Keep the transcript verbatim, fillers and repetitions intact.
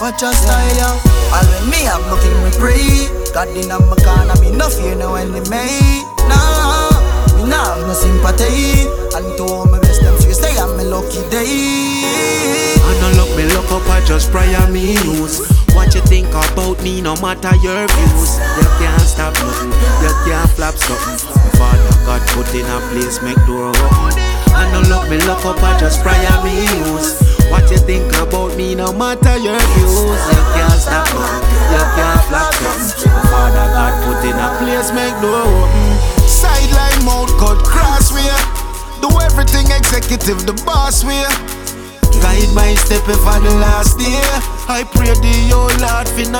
watch your style, yo. All when me have nothing me pray. God in a my corner, me no fear no enemy. Nah, me nah have no sympathy. And to all my best them face, they am my lucky day. I no look me look up, I just pray on me use. What you think about me, no matter your views. You can't stop nothing, you can't flop something. Father God put in a place, make door open. I no look me look up, I just pray on me use. What you think about me, no matter your views. You can't stop nothing, you can't flop something. Father God put in a place, make door open. Sideline mouth cut, crossway. Do everything executive, the boss way. Guide my step for the last day. I pray the oh Lord for